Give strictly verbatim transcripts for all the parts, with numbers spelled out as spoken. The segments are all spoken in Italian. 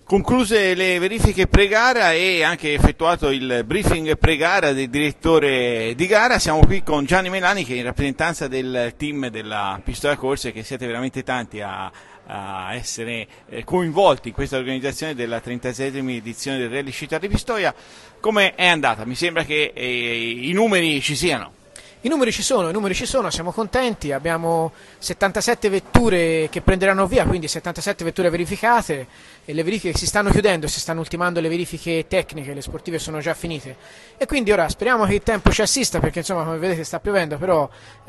Concluse le verifiche pre-gara e anche effettuato il briefing pre-gara del direttore di gara, siamo qui con Gianni Melani che è in rappresentanza del team della Pistoia Corse, che siete veramente tanti a, a essere coinvolti in questa organizzazione della trentasettesima edizione del Rally Città di Pistoia. Come è andata? Mi sembra che eh, i numeri ci siano. I numeri ci sono, i numeri ci sono, siamo contenti, abbiamo settantasette vetture che prenderanno via, quindi settantasette vetture verificate e le verifiche si stanno chiudendo, si stanno ultimando le verifiche tecniche, le sportive sono già finite e quindi ora speriamo che il tempo ci assista perché insomma come vedete sta piovendo, però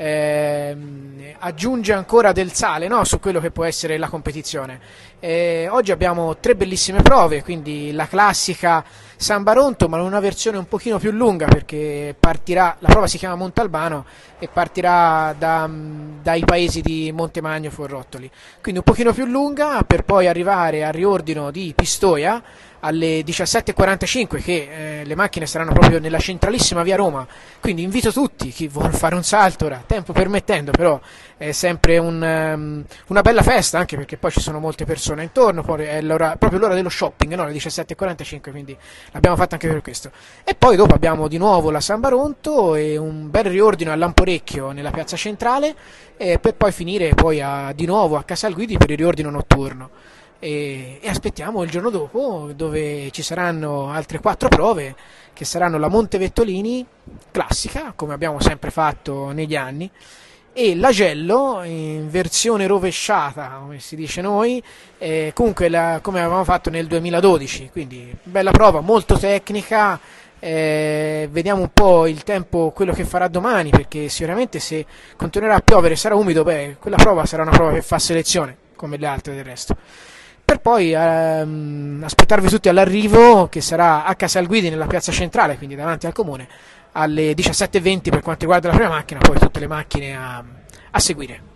ehm, aggiunge ancora del sale, no, su quello che può essere la competizione. Eh, oggi abbiamo tre bellissime prove, quindi la classica San Baronto ma in una versione un pochino più lunga perché partirà, la prova si chiama Montalbano e partirà da, dai paesi di Montemagno e Forrottoli, quindi un pochino più lunga per poi arrivare al riordino di Pistoia alle diciassette e quarantacinque che eh, le macchine saranno proprio nella centralissima via Roma, quindi invito tutti, chi vuol fare un salto ora, tempo permettendo, però è sempre un, um, una bella festa anche perché poi ci sono molte persone intorno, poi è l'ora, proprio l'ora dello shopping, no? Le diciassette e quarantacinque, quindi l'abbiamo fatta anche per questo. E poi dopo abbiamo di nuovo la San Baronto e un bel riordino a Lamporecchio nella piazza centrale e per poi finire poi a, di nuovo a Casalguidi per il riordino notturno. E, e aspettiamo il giorno dopo dove ci saranno altre quattro prove che saranno la Montevettolini classica come abbiamo sempre fatto negli anni e l'Agello in versione rovesciata come si dice noi, eh, comunque la, come avevamo fatto nel duemiladodici, quindi bella prova molto tecnica. Eh, vediamo un po' il tempo, quello che farà domani, perché sicuramente se continuerà a piovere e sarà umido, beh, quella prova sarà una prova che fa selezione come le altre del resto, per poi ehm, aspettarvi tutti all'arrivo che sarà a Casalguidi nella piazza centrale, quindi davanti al comune, alle diciassette e venti per quanto riguarda la prima macchina, poi tutte le macchine a, a seguire.